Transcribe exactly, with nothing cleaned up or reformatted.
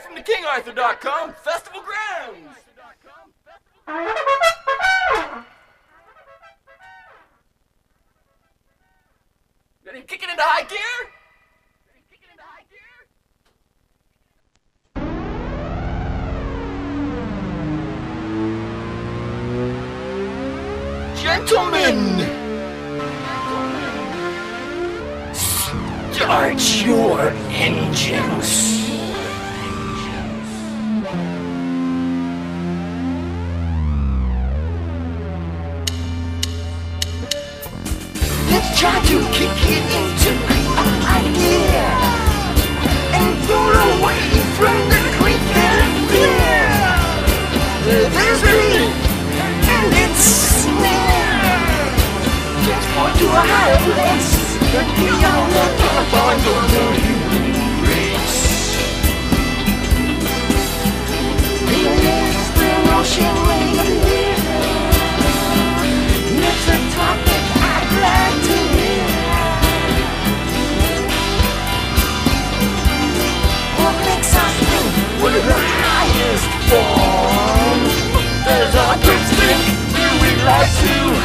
from the King Arthur dot com Festival Grounds. Ready to kick it into high gear? Ready to kick it into high gear? Gentlemen, start your engines. Let's try to kick it into high gear and roll away from the creek and fear. There's me and its snare. Transport to a higher place and beyond the confines of the human race. It's the ocean wave. It's a topic I'd like to hear. What makes us think we're the highest form? There's our dipstick, do we like to